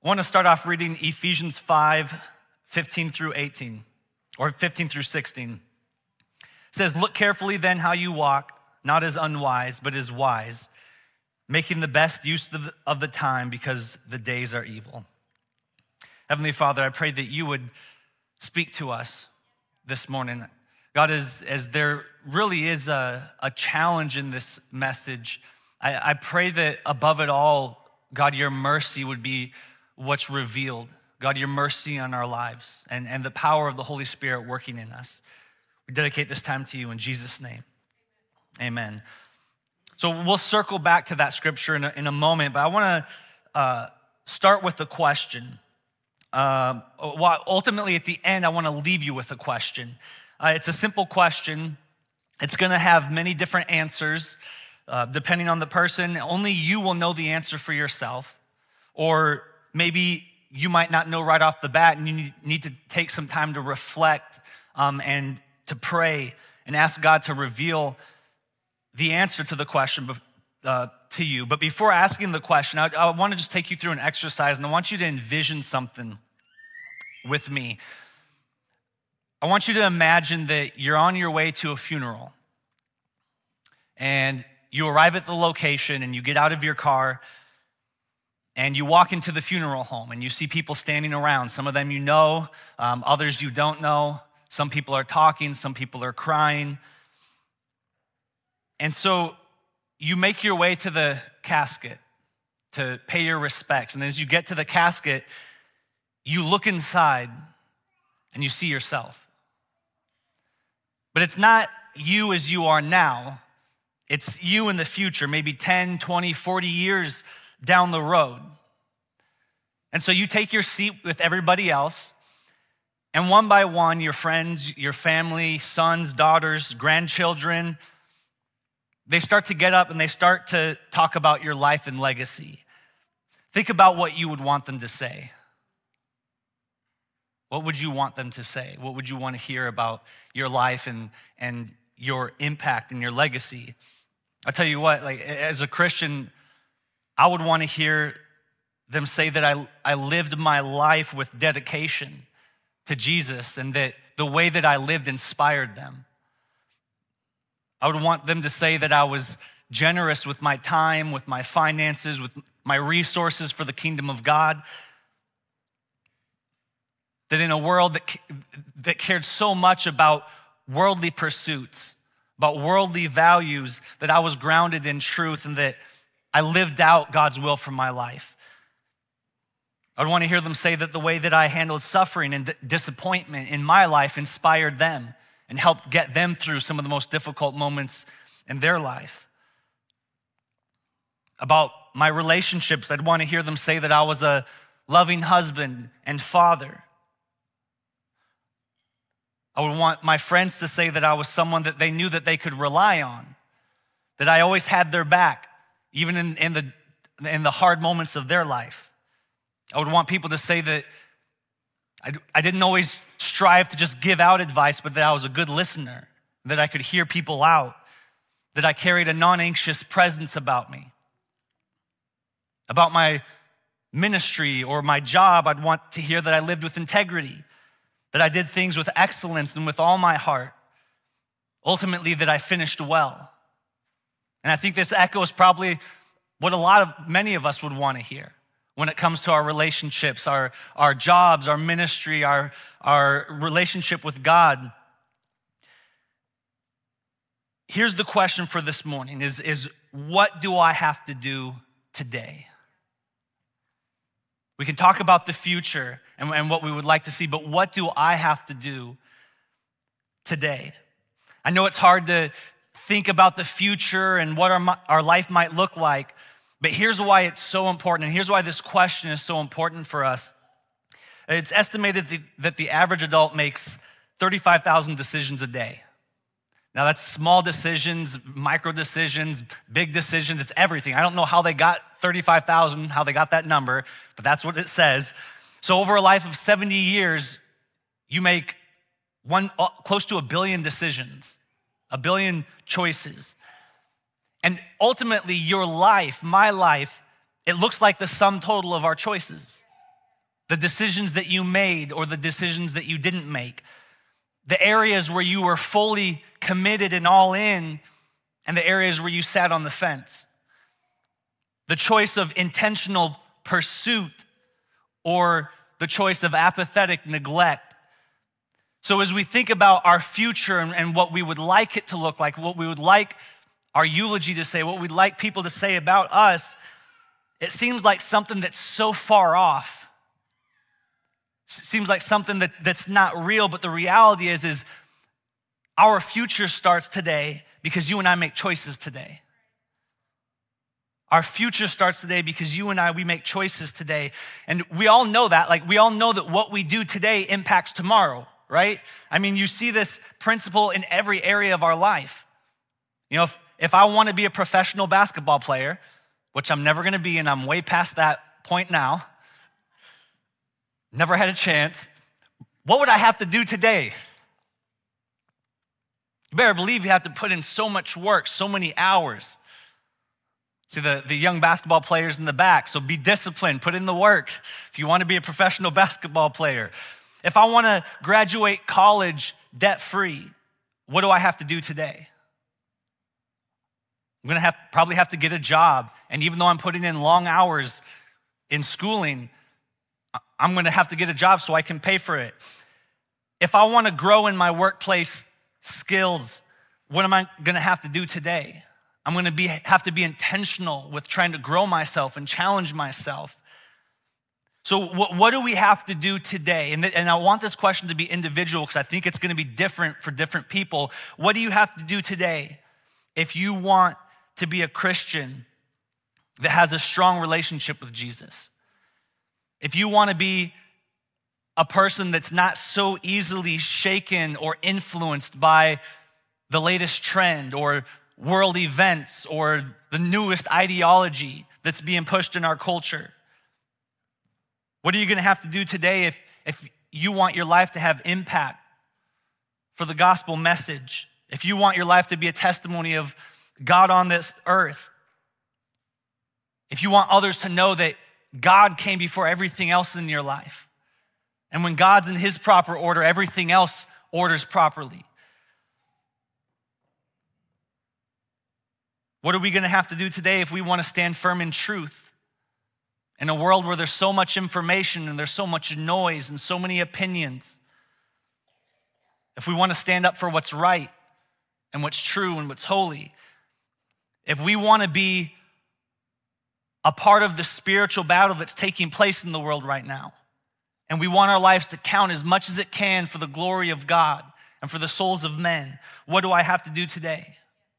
I want to start off reading Ephesians 5:15 through 18, or 15 through 16. It says, "Look carefully then how you walk, not as unwise, but as wise, making the best use of the time because the days are evil." Heavenly Father, I pray that you would speak to us this morning. God, as there really is a challenge in this message, I pray that above it all, God, your mercy would be what's revealed. God, your mercy on our lives and the power of the Holy Spirit working in us. We dedicate this time to you in Jesus' name. Amen. So we'll circle back to that scripture in a moment, but I want to start with a question. Ultimately, at the end, I want to leave you with a question. It's a simple question. It's going to have many different answers, depending on the person. Only you will know the answer for yourself, or maybe you might not know right off the bat, and you need to take some time to reflect and to pray and ask God to reveal the answer to the question to you. But before asking the question, I want to just take you through an exercise, and I want you to envision something with me. I want you to imagine that you're on your way to a funeral, and you arrive at the location, and you get out of your car, and you walk into the funeral home, and you see people standing around. Some of them you know, others you don't know. Some people are talking, some people are crying. And so you make your way to the casket to pay your respects. And as you get to the casket, you look inside and you see yourself. But it's not you as you are now. It's you in the future, maybe 10, 20, 40 years down the road. And so you take your seat with everybody else, and one by one, your friends, your family, sons, daughters, grandchildren, they start to get up and they start to talk about your life and legacy. Think about what you would want them to say. What would you want them to say? What would you want to hear about your life and your impact and your legacy? I'll tell you what, like as a Christian, I would want to hear them say that I lived my life with dedication to Jesus and that the way that I lived inspired them. I would want them to say that I was generous with my time, with my finances, with my resources for the kingdom of God. That in a world that cared so much about worldly pursuits, about worldly values, that I was grounded in truth and that I lived out God's will for my life. I'd want to hear them say that the way that I handled suffering and disappointment in my life inspired them and helped get them through some of the most difficult moments in their life. About my relationships, I'd want to hear them say that I was a loving husband and father. I would want my friends to say that I was someone that they knew that they could rely on, that I always had their back, even in the hard moments of their life. I would want people to say that I didn't always strive to just give out advice, but that I was a good listener, that I could hear people out, that I carried a non-anxious presence about me. About my ministry or my job, I'd want to hear that I lived with integrity, that I did things with excellence and with all my heart. Ultimately, that I finished well. And I think this echoes probably what many of us would want to hear when it comes to our relationships, our jobs, our ministry, our relationship with God. Here's the question for this morning is what do I have to do today? We can talk about the future and what we would like to see, but what do I have to do today? I know it's hard to think about the future and what our life might look like, but here's why it's so important, and here's why this question is so important for us. It's estimated that the average adult makes 35,000 decisions a day. Now that's small decisions, micro decisions, big decisions, it's everything. I don't know how they got 35,000, how they got that number, but that's what it says. So over a life of 70 years, you make close to 1 billion decisions, 1 billion choices. And ultimately, your life, my life, it looks like the sum total of our choices. the decisions that you made or the decisions that you didn't make, the areas where you were fully committed and all in, and the areas where you sat on the fence. The choice of intentional pursuit or the choice of apathetic neglect. So as we think about our future and what we would like it to look like, what we would like our eulogy to say, what we'd like people to say about us, it seems like something that's so far off. It seems like something that's not real, but the reality is our future starts today because you and I make choices today. Our future starts today because you and I, we make choices today. And we all know that. Like, we all know that what we do today impacts tomorrow, right? I mean, you see this principle in every area of our life. You know, if I want to be a professional basketball player, which I'm never going to be, and I'm way past that point now, never had a chance, what would I have to do today? You better believe you have to put in so much work, so many hours. See the young basketball players in the back, so be disciplined, put in the work if you want to be a professional basketball player. If I want to graduate college debt-free, what do I have to do today? I'm going to probably have to get a job, and even though I'm putting in long hours in schooling, I'm going to have to get a job so I can pay for it. If I want to grow in my workplace skills, what am I going to have to do today? I'm going to have to be intentional with trying to grow myself and challenge myself. So what do we have to do today? And I want this question to be individual because I think it's going to be different for different people. What do you have to do today if you want to be a Christian that has a strong relationship with Jesus? If you want to be a person that's not so easily shaken or influenced by the latest trend or world events or the newest ideology that's being pushed in our culture. What are you going to have to do today if you want your life to have impact for the gospel message? If you want your life to be a testimony of God on this earth? If you want others to know that God came before everything else in your life, and when God's in his proper order, everything else orders properly. What are we going to have to do today if we want to stand firm in truth? In a world where there's so much information and there's so much noise and so many opinions. If we want to stand up for what's right and what's true and what's holy. If we want to be a part of the spiritual battle that's taking place in the world right now. And we want our lives to count as much as it can for the glory of God and for the souls of men. What do I have to do today?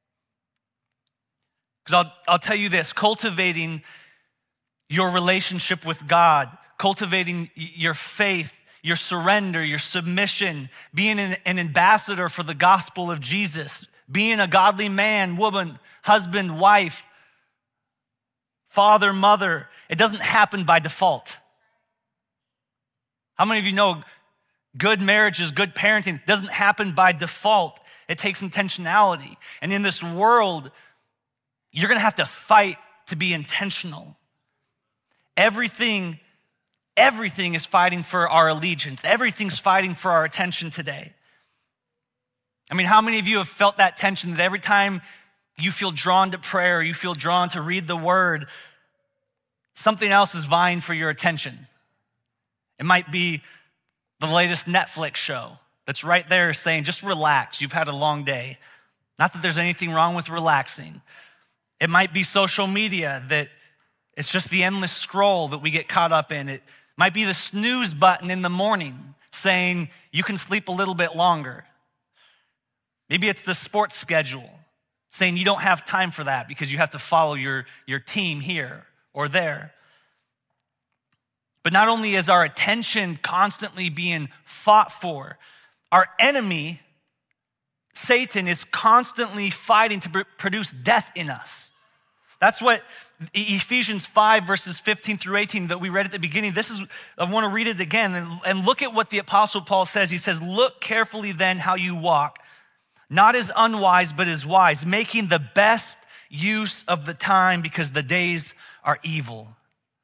Because I'll tell you this, cultivating your relationship with God, cultivating your faith, your surrender, your submission, being an ambassador for the gospel of Jesus, being a godly man, woman, husband, wife, father, mother, it doesn't happen by default. How many of you know good marriages, good parenting doesn't happen by default? It takes intentionality. And in this world, you're gonna have to fight to be intentional. Everything is fighting for our allegiance. Everything's fighting for our attention today. I mean, how many of you have felt that tension that every time you feel drawn to prayer, you feel drawn to read the word, something else is vying for your attention? It might be the latest Netflix show that's right there saying, just relax, you've had a long day. Not that there's anything wrong with relaxing. It might be social media that it's just the endless scroll that we get caught up in. It might be the snooze button in the morning saying you can sleep a little bit longer. Maybe it's the sports schedule saying you don't have time for that because you have to follow your team here or there. But not only is our attention constantly being fought for, our enemy, Satan, is constantly fighting to produce death in us. That's what Ephesians 5 verses 15 through 18 that we read at the beginning. I want to read it again and look at what the Apostle Paul says. He says, look carefully then how you walk, not as unwise, but as wise, making the best use of the time because the days are evil.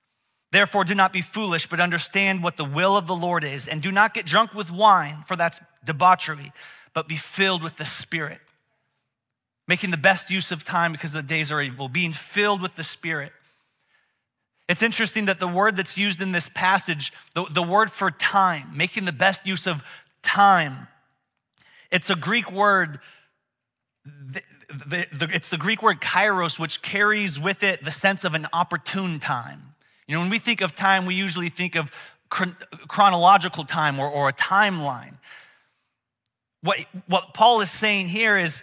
Therefore, do not be foolish, but understand what the will of the Lord is. And do not get drunk with wine, for that's debauchery, but be filled with the Spirit. Making the best use of time because the days are evil. Being filled with the Spirit. It's interesting that the word that's used in this passage, the word for time, making the best use of time, it's a Greek word, it's the Greek word kairos, which carries with it the sense of an opportune time. You know, when we think of time, we usually think of chronological time or a timeline. What Paul is saying here is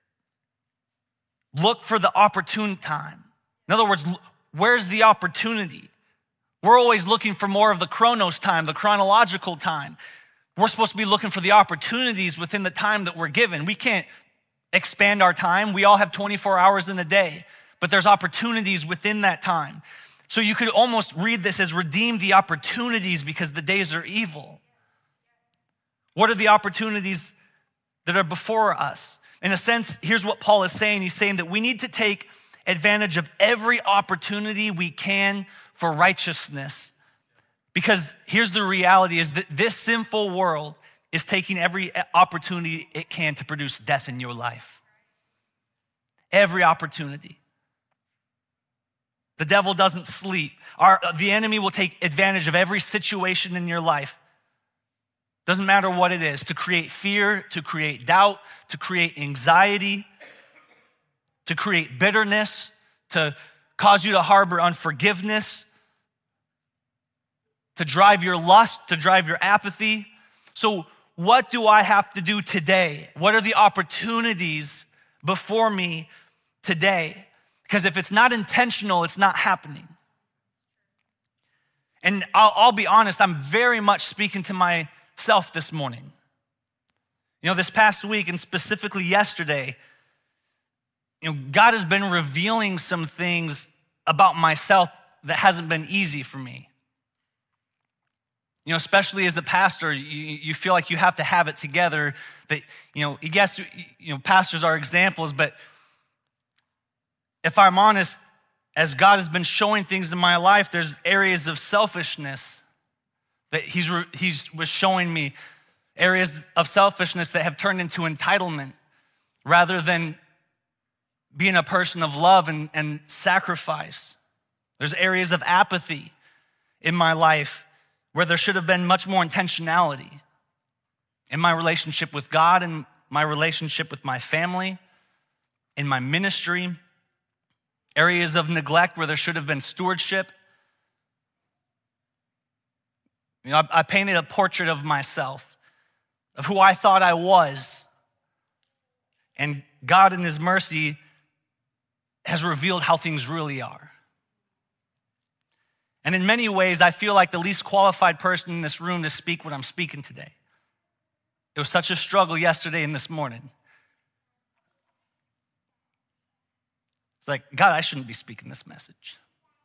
look for the opportune time. In other words, where's the opportunity? We're always looking for more of the chronos time, the chronological time. We're supposed to be looking for the opportunities within the time that we're given. We can't expand our time. We all have 24 hours in a day, but there's opportunities within that time. So you could almost read this as redeem the opportunities because the days are evil. What are the opportunities that are before us? In a sense, here's what Paul is saying. He's saying that we need to take advantage of every opportunity we can for righteousness. Because here's the reality is that this sinful world is taking every opportunity it can to produce death in your life. Every opportunity. The devil doesn't sleep. The enemy will take advantage of every situation in your life. Doesn't matter what it is, to create fear, to create doubt, to create anxiety, to create bitterness, to cause you to harbor unforgiveness, to drive your lust, to drive your apathy. So what do I have to do today? What are the opportunities before me today? Because if it's not intentional, it's not happening. And I'll be honest, I'm very much speaking to myself this morning. You know, this past week and specifically yesterday, you know, God has been revealing some things about myself that hasn't been easy for me. You know, especially as a pastor, you feel like you have to have it together. That, you know, yes, you know, pastors are examples, but if I'm honest, as God has been showing things in my life, there's areas of selfishness that He was showing me, areas of selfishness that have turned into entitlement rather than being a person of love and sacrifice. There's areas of apathy in my life where there should have been much more intentionality in my relationship with God and my relationship with my family, in my ministry. Areas of neglect where there should have been stewardship. You know, I painted a portrait of myself, of who I thought I was. And God in His mercy has revealed how things really are. And in many ways, I feel like the least qualified person in this room to speak what I'm speaking today. It was such a struggle yesterday and this morning. It's like, God, I shouldn't be speaking this message.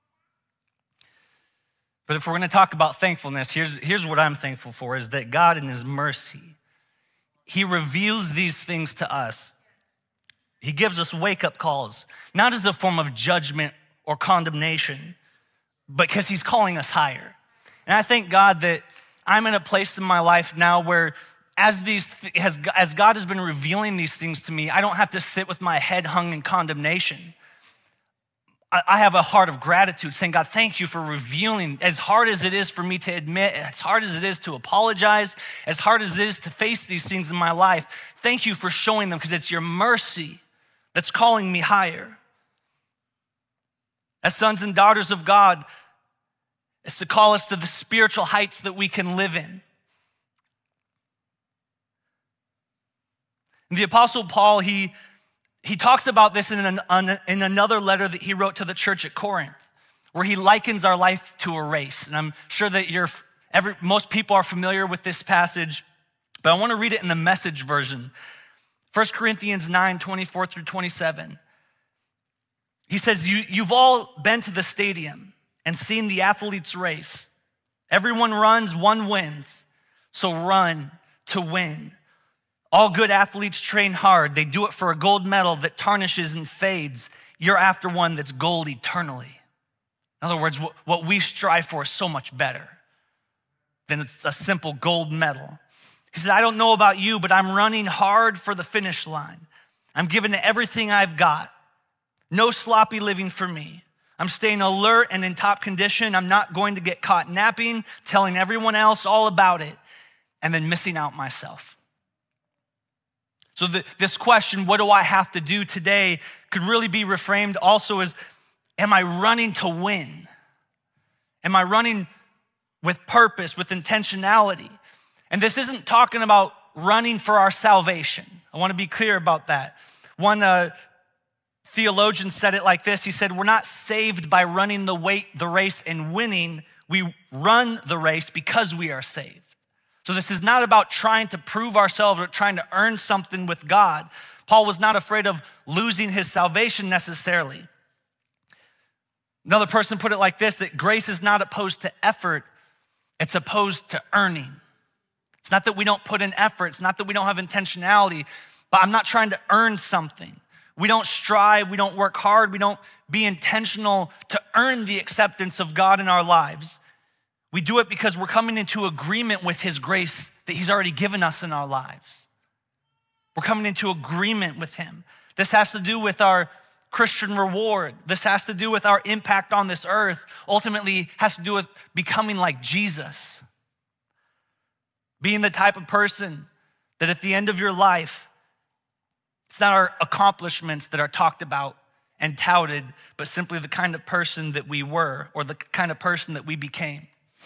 But if we're going to talk about thankfulness, here's what I'm thankful for, is that God in His mercy, He reveals these things to us. He gives us wake-up calls, not as a form of judgment or condemnation, but because He's calling us higher. And I thank God that I'm in a place in my life now where as God has been revealing these things to me, I don't have to sit with my head hung in condemnation. I have a heart of gratitude saying, God, thank you for revealing, as hard as it is for me to admit, as hard as it is to apologize, as hard as it is to face these things in my life, thank you for showing them because it's your mercy that's calling me higher. As sons and daughters of God, it's to call us to the spiritual heights that we can live in. And the Apostle Paul, he talks about this in another letter that he wrote to the church at Corinth, where he likens our life to a race. And I'm sure that most people are familiar with this passage, but I want to read it in the Message version. 1 Corinthians 9:24-27. He says, you've all been to the stadium and seen the athletes race. Everyone runs, one wins. So run to win. All good athletes train hard. They do it for a gold medal that tarnishes and fades. You're after one that's gold eternally. In other words, what we strive for is so much better than it's a simple gold medal. He said, I don't know about you, but I'm running hard for the finish line. I'm giving it everything I've got. No sloppy living for me. I'm staying alert and in top condition. I'm not going to get caught napping, telling everyone else all about it, and then missing out myself. So this question, what do I have to do today, could really be reframed also as, am I running to win? Am I running with purpose, with intentionality? And this isn't talking about running for our salvation. I want to be clear about that. One theologian said it like this. He said, we're not saved by running the race and winning. We run the race because we are saved. So this is not about trying to prove ourselves or trying to earn something with God. Paul was not afraid of losing his salvation necessarily. Another person put it like this, that grace is not opposed to effort, it's opposed to earning. It's not that we don't put in effort, it's not that we don't have intentionality, but I'm not trying to earn something. We don't strive, we don't work hard, we don't be intentional to earn the acceptance of God in our lives. We do it because we're coming into agreement with his grace that he's already given us in our lives. We're coming into agreement with him. This has to do with our Christian reward. This has to do with our impact on this earth. Ultimately, has to do with becoming like Jesus. Being the type of person that at the end of your life, it's not our accomplishments that are talked about and touted, but simply the kind of person that we were or the kind of person that we became.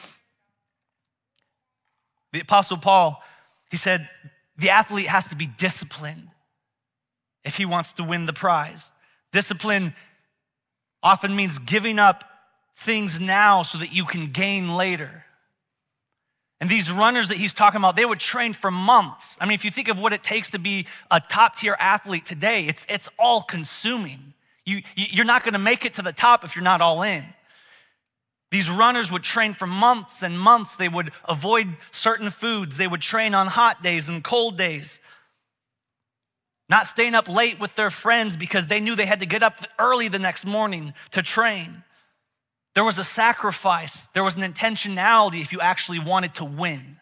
The Apostle Paul, he said, the athlete has to be disciplined if he wants to win the prize. Discipline often means giving up things now so that you can gain later. And these runners that he's talking about, they would train for months. I mean, if you think of what it takes to be a top-tier athlete today, it's all consuming. You're not gonna make it to the top if you're not all in. These runners would train for months and months. They would avoid certain foods. They would train on hot days and cold days. Not staying up late with their friends because they knew they had to get up early the next morning to train. There was a sacrifice. There was an intentionality if you actually wanted to win.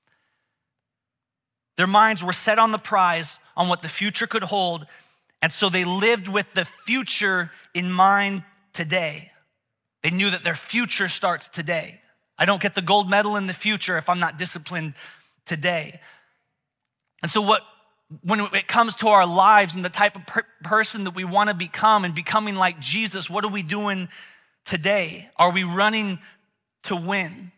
Their minds were set on the prize, on what the future could hold, and so they lived with the future in mind today. They knew that their future starts today. I don't get the gold medal in the future if I'm not disciplined today. And so when it comes to our lives and the type of person that we want to become and becoming like Jesus, what are we doing today? Are we running to win?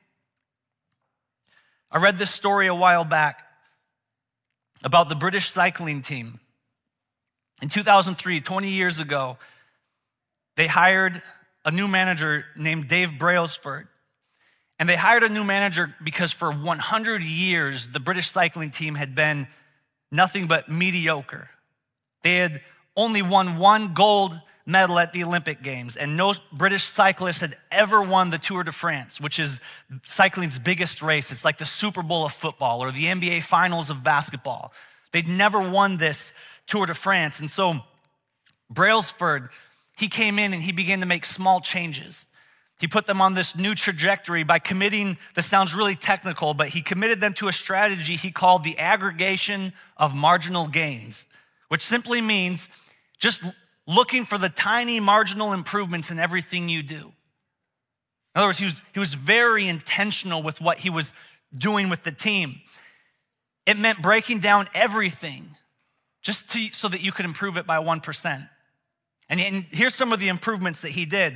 I read this story a while back about the British cycling team. In 2003, 20 years ago, they hired a new manager named Dave Brailsford. And they hired a new manager because for 100 years, the British cycling team had been nothing but mediocre. They had only won one gold medal at the Olympic Games, and no British cyclist had ever won the Tour de France, which is cycling's biggest race. It's like the Super Bowl of football or the NBA Finals of basketball. They'd never won this Tour de France. And so Brailsford, he came in and he began to make small changes. He put them on this new trajectory by committing, this sounds really technical, but he committed them to a strategy he called the aggregation of marginal gains, which simply means just looking for the tiny marginal improvements in everything you do. In other words, he was very intentional with what he was doing with the team. It meant breaking down everything just so that you could improve it by 1%. And here's some of the improvements that he did.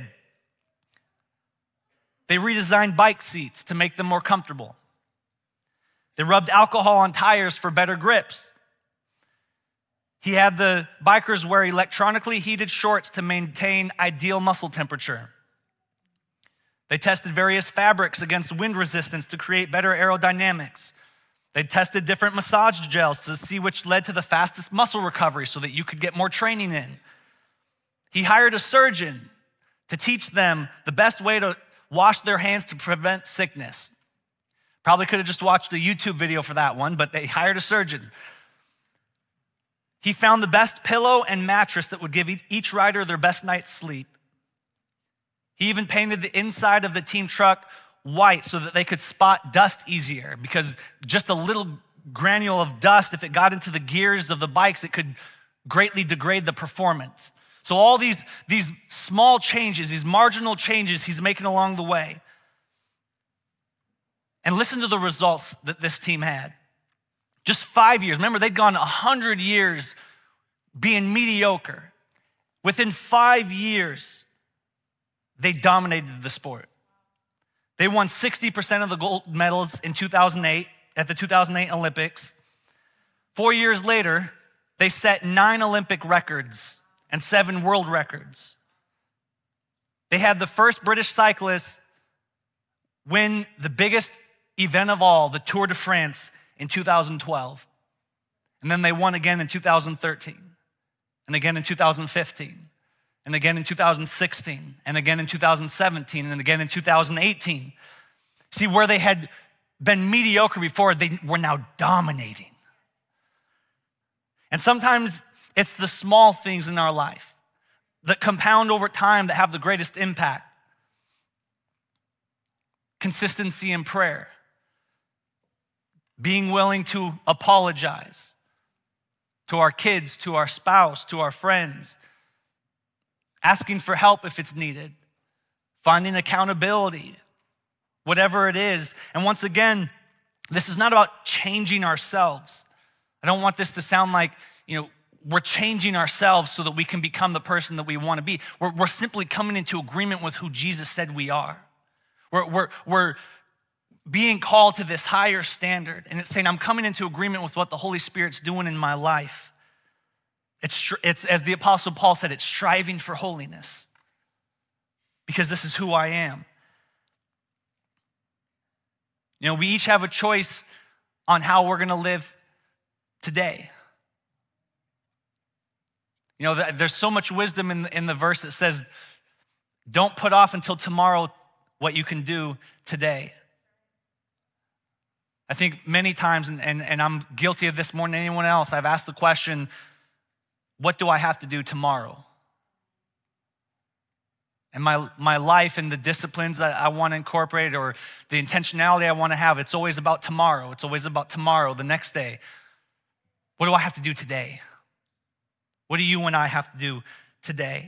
They redesigned bike seats to make them more comfortable. They rubbed alcohol on tires for better grips. He had the bikers wear electronically heated shorts to maintain ideal muscle temperature. They tested various fabrics against wind resistance to create better aerodynamics. They tested different massage gels to see which led to the fastest muscle recovery so that you could get more training in. He hired a surgeon to teach them the best way to wash their hands to prevent sickness. Probably could have just watched a YouTube video for that one, but they hired a surgeon. He found the best pillow and mattress that would give each rider their best night's sleep. He even painted the inside of the team truck white so that they could spot dust easier, because just a little granule of dust, if it got into the gears of the bikes, it could greatly degrade the performance. So all these small changes, these marginal changes he's making along the way. And listen to the results that this team had. Just 5 years. Remember, they'd gone 100 years being mediocre. Within 5 years, they dominated the sport. They won 60% of the gold medals in 2008 at the 2008 Olympics. 4 years later, they set 9 Olympic records and 7 world records. They had the first British cyclist win the biggest event of all, the Tour de France, in 2012. And then they won again in 2013, and again in 2015, and again in 2016, and again in 2017, and again in 2018. See, where they had been mediocre before, they were now dominating. And sometimes it's the small things in our life that compound over time that have the greatest impact. Consistency in prayer. Being willing to apologize to our kids, to our spouse, to our friends. Asking for help if it's needed. Finding accountability. Whatever it is. And once again, this is not about changing ourselves. I don't want this to sound like, we're changing ourselves so that we can become the person that we want to be. We're simply coming into agreement with who Jesus said we are. We're being called to this higher standard. And it's saying, I'm coming into agreement with what the Holy Spirit's doing in my life. It's as the Apostle Paul said, it's striving for holiness. Because this is who I am. We each have a choice on how we're gonna live today. There's so much wisdom in the verse that says, don't put off until tomorrow what you can do today. I think many times, and I'm guilty of this more than anyone else, I've asked the question, what do I have to do tomorrow? And my life and the disciplines that I want to incorporate or the intentionality I want to have, it's always about tomorrow. It's always about tomorrow, the next day. What do I have to do today? What do you and I have to do today?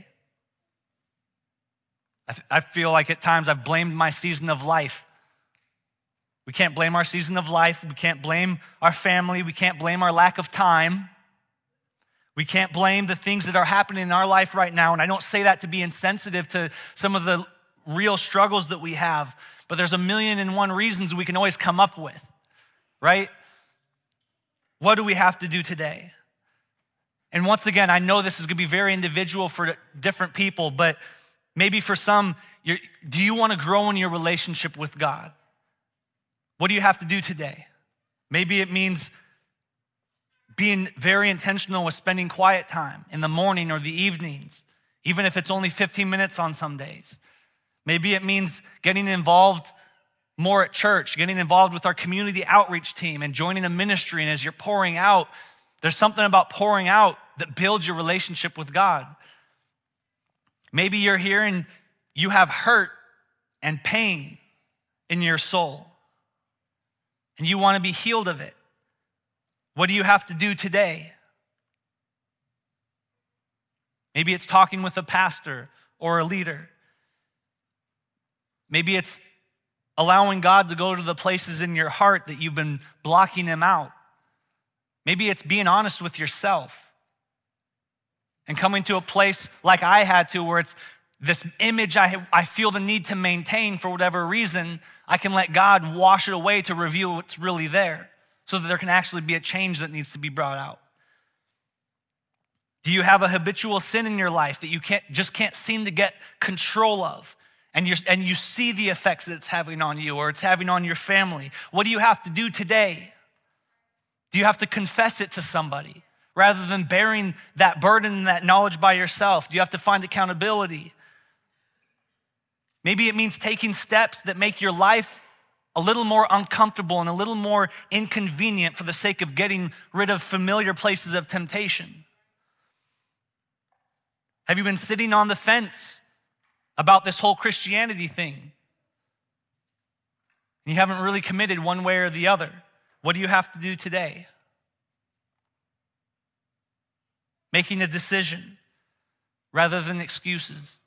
I feel like at times I've blamed my season of life. We can't blame our season of life. We can't blame our family. We can't blame our lack of time. We can't blame the things that are happening in our life right now. And I don't say that to be insensitive to some of the real struggles that we have, but there's 1,000,001 reasons we can always come up with, right? What do we have to do today? And once again, I know this is gonna be very individual for different people, but maybe for some, do you wanna grow in your relationship with God? What do you have to do today? Maybe it means being very intentional with spending quiet time in the morning or the evenings, even if it's only 15 minutes on some days. Maybe it means getting involved more at church, getting involved with our community outreach team and joining a ministry. And as you're pouring out, there's something about pouring out that builds your relationship with God. Maybe you're here and you have hurt and pain in your soul and you want to be healed of it. What do you have to do today? Maybe it's talking with a pastor or a leader. Maybe it's allowing God to go to the places in your heart that you've been blocking him out. Maybe it's being honest with yourself and coming to a place like I had to, where it's this image I feel the need to maintain for whatever reason. I can let God wash it away to reveal what's really there, so that there can actually be a change that needs to be brought out. Do you have a habitual sin in your life that you can't seem to get control of? And you see the effects that it's having on you or it's having on your family. What do you have to do today? Do you have to confess it to somebody rather than bearing that burden and that knowledge by yourself? Do you have to find accountability? Maybe it means taking steps that make your life a little more uncomfortable and a little more inconvenient for the sake of getting rid of familiar places of temptation. Have you been sitting on the fence about this whole Christianity thing. You haven't really committed one way or the other. What do you have to do today? Making a decision rather than excuses.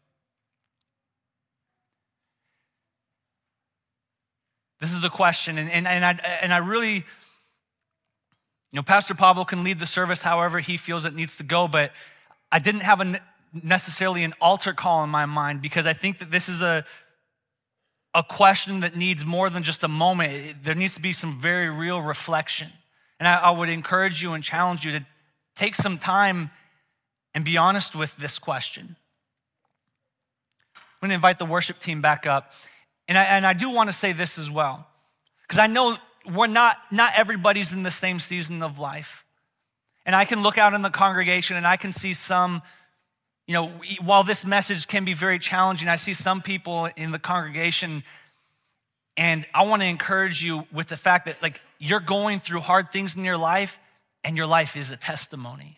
This is the question, and I really, Pastor Pavel can lead the service however he feels it needs to go, but I didn't have necessarily an altar call in my mind, because I think that this is a question that needs more than just a moment. There needs to be some very real reflection. And I would encourage you and challenge you to take some time and be honest with this question. I'm going to invite the worship team back up. And I do want to say this as well, because I know not everybody's in the same season of life. And I can look out in the congregation and I can see some, while this message can be very challenging, I see some people in the congregation, and I want to encourage you with the fact that you're going through hard things in your life, and your life is a testimony.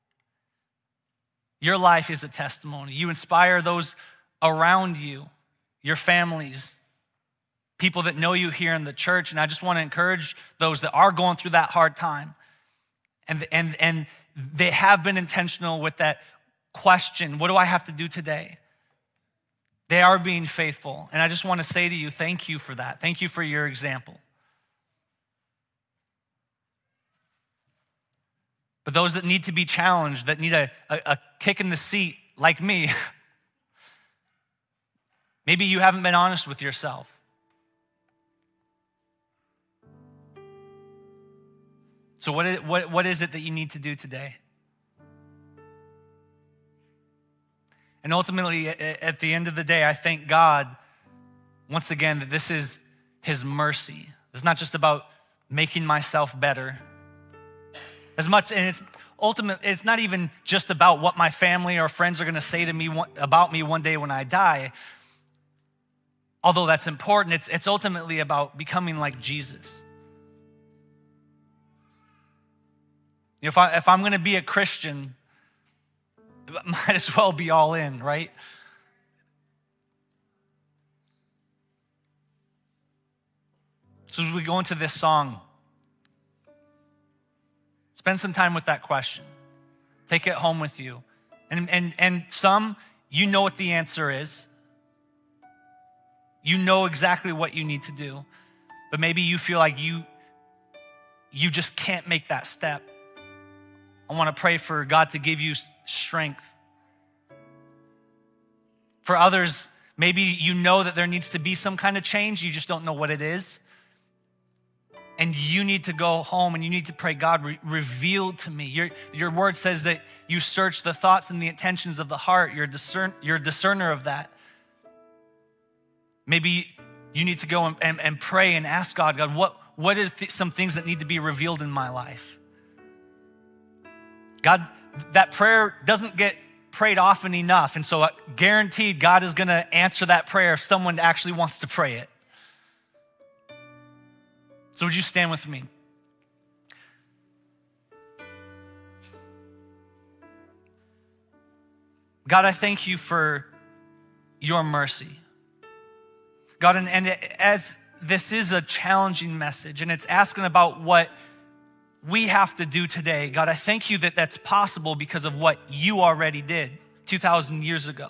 Your life is a testimony. You inspire those around you, your families, people that know you here in the church, and I just want to encourage those that are going through that hard time, and they have been intentional with that question, what do I have to do today? They are being faithful, and I just want to say to you, thank you for that. Thank you for your example. But those that need to be challenged, that need a kick in the seat, like me, maybe you haven't been honest with yourself. So what is it that you need to do today? And ultimately, at the end of the day, I thank God, once again, that this is His mercy. It's not just about making myself better. As much, and it's not even just about what my family or friends are going to say to me about me one day when I die. Although that's important, it's ultimately about becoming like Jesus. If I'm going to be a Christian, it might as well be all in, right? So as we go into this song, spend some time with that question. Take it home with you. And some, you know what the answer is. You know exactly what you need to do. But maybe you feel like you just can't make that step. I want to pray for God to give you strength. For others, maybe you know that there needs to be some kind of change. You just don't know what it is. And you need to go home and you need to pray, God, reveal to me. Your word says that you search the thoughts and the intentions of the heart. You're a discerner of that. Maybe you need to go and pray and ask God, what are some things that need to be revealed in my life? God, that prayer doesn't get prayed often enough. And so guaranteed God is going to answer that prayer if someone actually wants to pray it. So would you stand with me? God, I thank you for your mercy. God, and as this is a challenging message and it's asking about what we have to do today, God, I thank you that that's possible because of what you already did 2,000 years ago.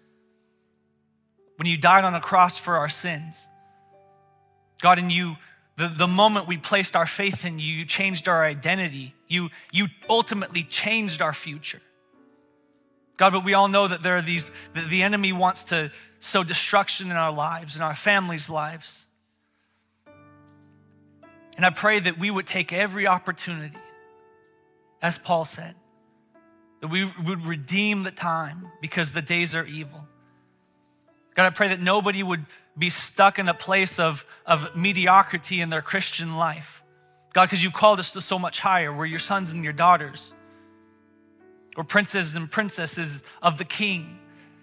When you died on the cross for our sins. God, and the moment we placed our faith in you, you changed our identity. You ultimately changed our future. God, but we all know that there are the enemy wants to sow destruction in our lives, in our families' lives. And I pray that we would take every opportunity, as Paul said, that we would redeem the time because the days are evil. God, I pray that nobody would be stuck in a place of mediocrity in their Christian life. God, because you've called us to so much higher. We're your sons and your daughters. We're princes and princesses of the King.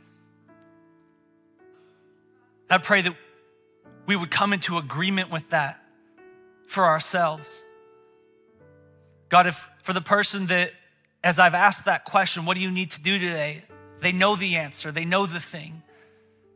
I pray that we would come into agreement with that for ourselves. God, if for the person that, as I've asked that question, what do you need to do today? They know the answer, they know the thing.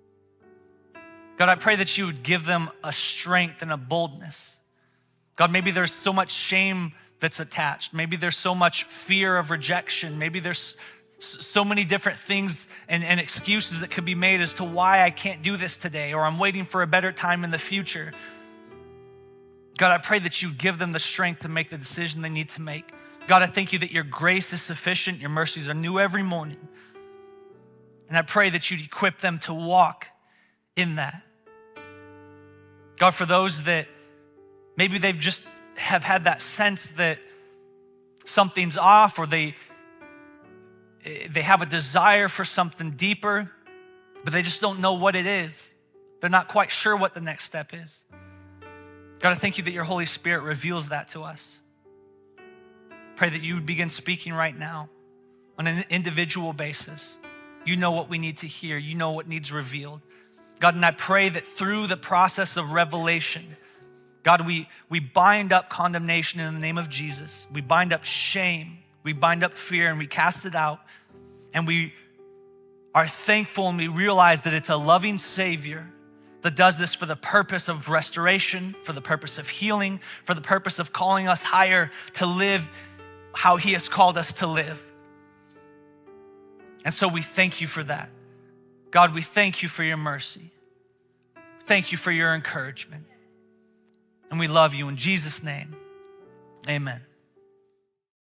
God, I pray that you would give them a strength and a boldness. God, maybe there's so much shame that's attached. Maybe there's so much fear of rejection. Maybe there's so many different things and excuses that could be made as to why I can't do this today, or I'm waiting for a better time in the future. God, I pray that you give them the strength to make the decision they need to make. God, I thank you that your grace is sufficient. Your mercies are new every morning. And I pray that you'd equip them to walk in that. God, for those that maybe they've just have had that sense that something's off, or they have a desire for something deeper, but they just don't know what it is. They're not quite sure what the next step is. God, I thank you that your Holy Spirit reveals that to us. Pray that you would begin speaking right now on an individual basis. You know what we need to hear. You know what needs revealed. God, and I pray that through the process of revelation, God, we bind up condemnation in the name of Jesus. We bind up shame. We bind up fear and we cast it out. And we are thankful and we realize that it's a loving Savior that does this for the purpose of restoration, for the purpose of healing, for the purpose of calling us higher to live how he has called us to live. And so we thank you for that. God, we thank you for your mercy. Thank you for your encouragement. And we love you in Jesus' name. Amen.